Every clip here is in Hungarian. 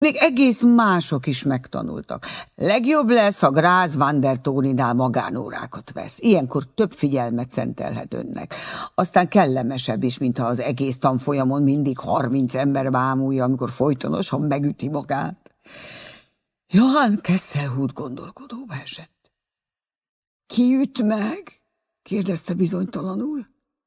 Még egész mások is megtanultak. Legjobb lesz, ha Grász van der Tóninál magánórákat vesz. Ilyenkor több figyelmet szentelhet önnek. Aztán kellemesebb is, mintha az egész tanfolyamon mindig 30 ember bámulja, amikor folytonosan megüti magát. Johann Kesselhut gondolkodóba esett. Ki üt meg? Kérdezte bizonytalanul.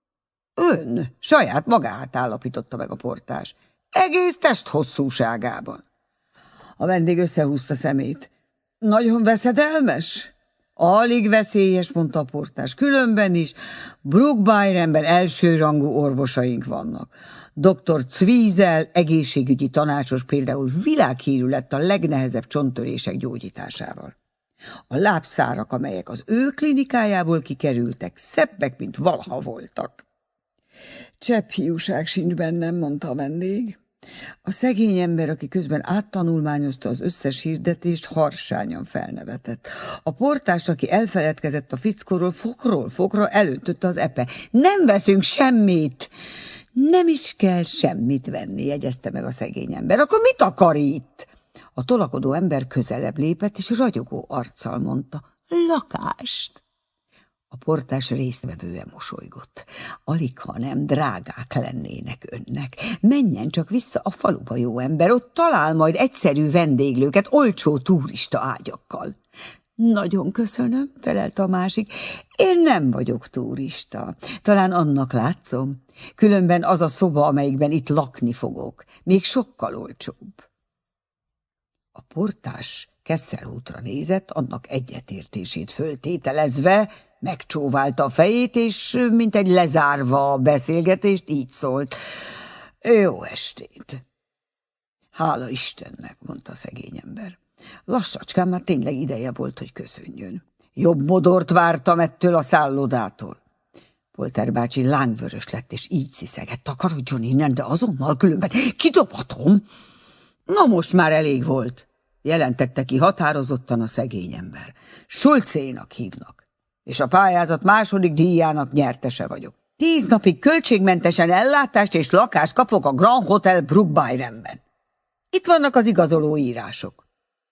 Ön, saját magát, állapította meg a portás. Egész test hosszúságában. A vendég összehúzta szemét. Nagyon veszedelmes? Alig veszélyes, mondta a portás. Különben is Bruckbayernben elsőrangú orvosaink vannak. Dr. Zwiesel, egészségügyi tanácsos például világhírű lett a legnehezebb csonttörések gyógyításával. A lábszárak, amelyek az ő klinikájából kikerültek, szebbek, mint valaha voltak. Csepp hiúság sincs bennem, mondta a vendég. A szegény ember, aki közben áttanulmányozta az összes hirdetést, harsányan felnevetett. A portást, aki elfeledkezett a fickóról, fokról fokra elöntötte az epe. Nem veszünk semmit! Nem is kell semmit venni, jegyezte meg a szegény ember. Akkor mit akar itt? A tolakodó ember közelebb lépett, és ragyogó arccal mondta: lakást. A portás résztvevően mosolygott. Alig, ha nem drágák lennének önnek. Menjen csak vissza a faluba, jó ember, ott talál majd egyszerű vendéglőket, olcsó turista ágyakkal. Nagyon köszönöm, felelte a másik. Én nem vagyok turista. Talán annak látszom. Különben az a szoba, amelyikben itt lakni fogok, még sokkal olcsóbb. A portás Kesselhutra nézett, annak egyetértését föltételezve, megcsóválta a fejét, és mintegy lezárva a beszélgetést így szólt: jó estét! Hála Istennek, mondta a szegény ember. Lassacskán már tényleg ideje volt, hogy köszönjön. Jobb modort vártam ettől a szállodától. Polter bácsi lángvörös lett, és így sziszegett: takarodjon innen, de azonnal, különben kidobhatom. Na most már elég volt, jelentette ki határozottan a szegény ember. Schulzénak hívnak, és a pályázat második díjának nyertese vagyok. 10 napig költségmentesen ellátást és lakást kapok a Grand Hotel Bruckbayernben. Itt vannak az igazoló írások.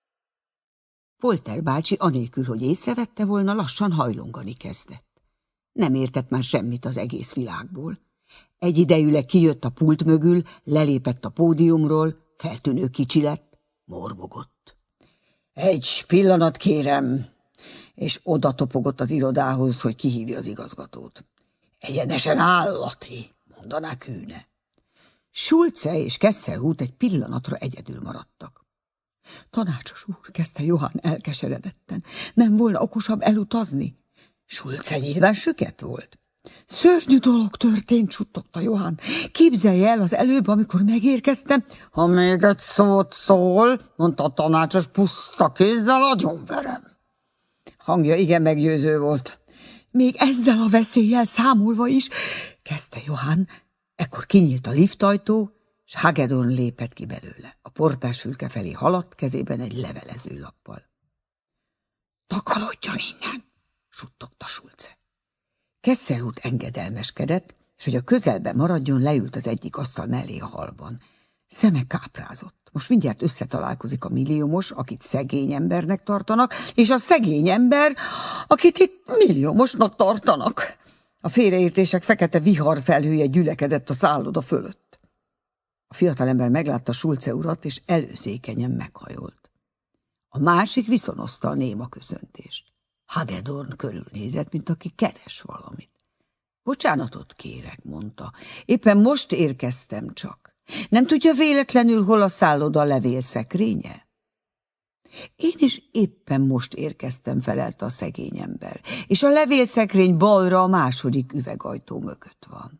Polter bácsi, anélkül, hogy észrevette volna, lassan hajlongani kezdett. Nem értett már semmit az egész világból. Egyidejűleg kijött a pult mögül, lelépett a pódiumról, feltűnő kicsi lett, morbogott. Egy pillanat, kérem, és oda topogott az irodához, hogy kihívja az igazgatót. Egyenesen állati, mondaná Kühne. Schulze és Kesselhut egy pillanatra egyedül maradtak. Tanácsos úr, kezdte Johann elkeseredetten, nem volna okosabb elutazni? Schulze nyilván süket volt. Szörnyű dolog történt, suttogta Johann. Képzelje el, az előbb, amikor megérkeztem. Ha még egy szót szól, mondta a tanácsos puszta kézzel, agyonverem. Hangja igen meggyőző volt. Még ezzel a veszéllyel számolva is, kezdte Johann. Ekkor kinyílt a liftajtó, s Hagedorn lépett ki belőle. A portás fülke felé haladt, kezében egy levelezőlappal. Takarodjon innen, suttogta Schulze. Kesselhut engedelmeskedett, és hogy a közelben maradjon, leült az egyik asztal mellé a hallban. Szeme káprázott. Most mindjárt összetalálkozik a milliómos, akit szegény embernek tartanak, és a szegény ember, akit itt milliómosnak tartanak. A félreértések fekete viharfelhője gyülekezett a szálloda fölött. A fiatalember meglátta Schulze urat, és előzékenyen meghajolt. A másik viszonozta a néma köszöntést. Hagedorn körülnézett, mint aki keres valamit. Bocsánatot kérek, mondta. Éppen most érkeztem csak. Nem tudja véletlenül, hol a szálloda levélszekrénye? Én is éppen most érkeztem, felelte a szegény ember, és a levélszekrény balra a második üvegajtó mögött van.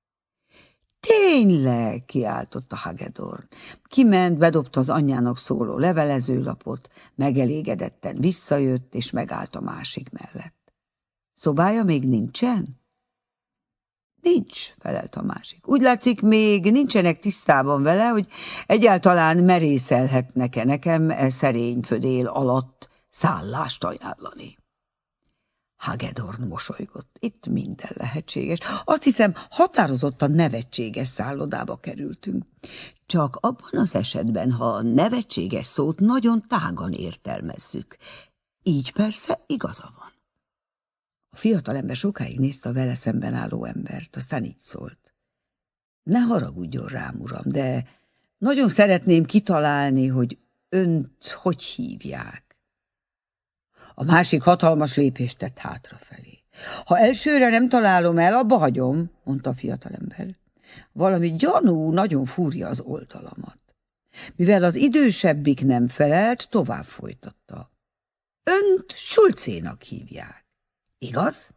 Tényleg, kiáltotta Hagedorn. Kiment, bedobta az anyjának szóló levelezőlapot, megelégedetten visszajött, és megállt a másik mellett. Szobája még nincsen? Nincs, felelt a másik. Úgy látszik, még nincsenek tisztában vele, hogy egyáltalán merészelhetnek-e nekem szerény födél alatt szállást ajánlani. Hagedorn mosolygott. Itt minden lehetséges. Azt hiszem, határozottan nevetséges szállodába kerültünk. Csak abban az esetben, ha a nevetséges szót nagyon tágan értelmezzük. Így persze igaza van. A fiatalember sokáig nézte a vele szemben álló embert, aztán így szólt. Ne haragudjon rám, uram, de nagyon szeretném kitalálni, hogy önt hogy hívják. A másik hatalmas lépést tett hátrafelé. Ha elsőre nem találom el, abba hagyom, mondta a fiatalember. Valami gyanú nagyon fúrja az oldalamat. Mivel az idősebbik nem felelt, tovább folytatta. Önt Schulzénak hívják, igaz?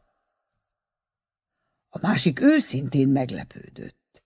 A másik őszintén meglepődött.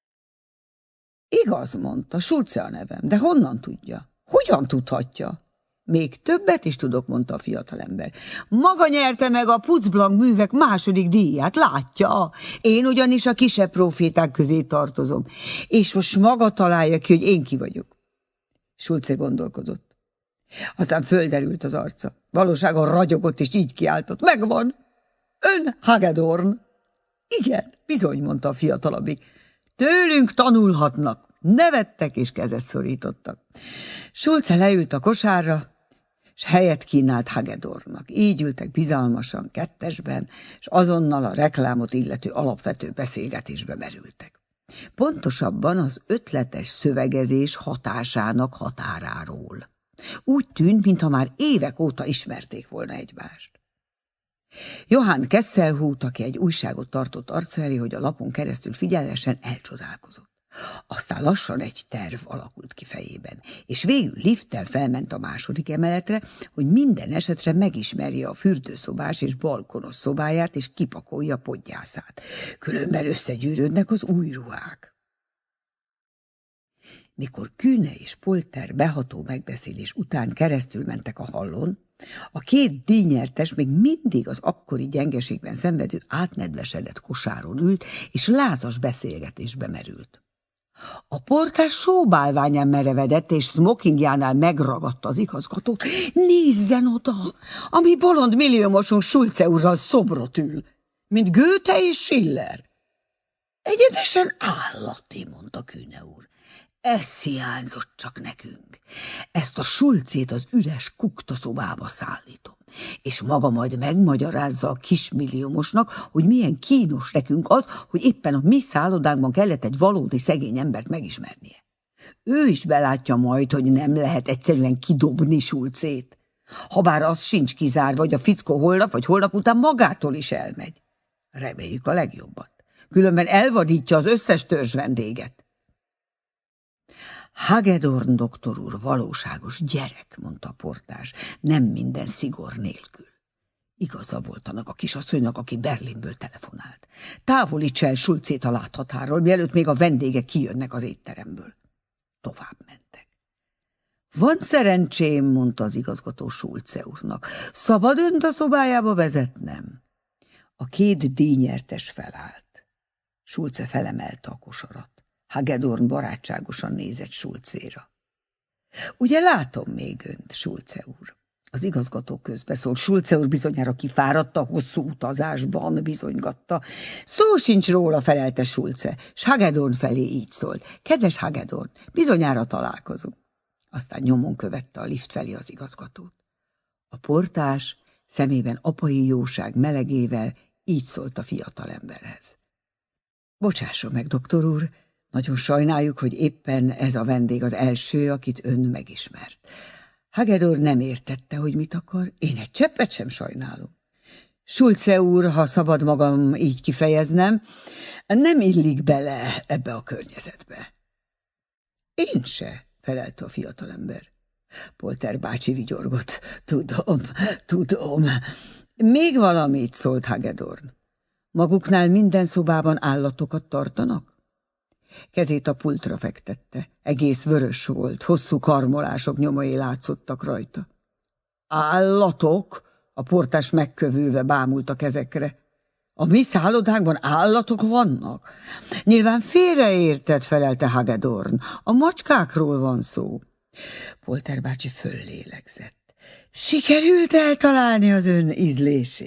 Igaz, mondta, Schulze a nevem, de honnan tudja? Hogyan tudhatja? Még többet is tudok, mondta a fiatalember. Maga nyerte meg a Putzblank művek második díját, látja? Én ugyanis a kisebb proféták közé tartozom, és most maga találja ki, hogy én ki vagyok. Schulze gondolkodott. Aztán földerült az arca. Valóságon ragyogott, és így kiáltott. Megvan! Ön Hagedorn! Igen, bizony, mondta a fiatalabbik. Tőlünk tanulhatnak. Nevettek és kezet szorítottak. Schulze leült a kosárra, és helyet kínált Hagedornnak. Így ültek bizalmasan kettesben, és azonnal a reklámot illető alapvető beszélgetésbe merültek. Pontosabban az ötletes szövegezés hatásának határáról. Úgy tűnt, mintha már évek óta ismerték volna egymást. Johann Kesselhut, aki egy újságot tartott arca elé, hogy a lapon keresztül figyelesen elcsodálkozott. Aztán lassan egy terv alakult ki fejében, és végül lifttel felment a második emeletre, hogy minden esetre megismerje a fürdőszobás és balkonos szobáját, és kipakolja podgyászát. Különben összegyűrődnek az új ruhák. Mikor Kühne és Polter beható megbeszélés után keresztül mentek a hallón, a két díjnyertes még mindig az akkori gyengeségben szenvedő átnedvesedett kosáron ült, és lázas beszélgetésbe merült. A portás sóbálványán merevedett, és smokingjánál megragadta az igazgatót. Nézzen oda, a mi bolond milliómosunk Schulze úrral szobrot ül, mint Goethe és Schiller. Egyenesen állati, mondta Kühne úr. Ez hiányzott csak nekünk. Ezt a Schulzét az üres kuktaszobába szállítom, és maga majd megmagyarázza a kismilliómosnak, hogy milyen kínos nekünk az, hogy éppen a mi szállodánkban kellett egy valódi szegény embert megismernie. Ő is belátja majd, hogy nem lehet egyszerűen kidobni Schulzét. Habár az sincs kizárva, hogy a fickó holnap vagy holnap után magától is elmegy. Reméljük a legjobbat. Különben elvadítja az összes törzs vendéget. Hagedorn doktor úr valóságos gyerek, mondta a portás, nem minden szigor nélkül. Igaza volt annak a kisasszonynak, aki Berlinből telefonált. Távolíts el Schulzét a láthatáról, mielőtt még a vendégek kijönnek az étteremből. Tovább mentek. Van szerencsém, mondta az igazgató Schulze úrnak. Szabad önt a szobájába vezetnem? A két díjnyertes felállt. Schulze felemelte a kosarat. Hagedorn barátságosan nézett Schulzéra. Ugye látom még önt, Schulze úr? Az igazgató közbeszólt. Schulze úr bizonyára kifáradt a hosszú utazásban, bizonygatta. Szó sincs róla, felelte Schulze, s Hagedorn felé így szólt. Kedves Hagedorn, bizonyára találkozunk. Aztán nyomon követte a lift felé az igazgatót. A portás szemében apai jóság melegével így szólt a fiatalemberhez. Bocsásson meg, doktor úr, nagyon sajnáljuk, hogy éppen ez a vendég az első, akit ön megismert. Hagedorn nem értette, hogy mit akar, én egy cseppet sem sajnálom. Schulze úr, ha szabad magam így kifejeznem, nem illik bele ebbe a környezetbe. Én se, felelte a fiatalember. Polter bácsi vigyorgott. Tudom. Még valamit, szólt Hagedorn. Maguknál minden szobában állatokat tartanak? Kezét a pultra fektette. Egész vörös volt, hosszú karmolások nyomai látszottak rajta. Állatok? A portás megkövülve bámult a kezekre. A mi szállodánkban állatok vannak? Nyilván félreértett, felelte Hagedorn. A macskákról van szó. Polter bácsi föllélegzett. Sikerült eltalálni az ön ízlését?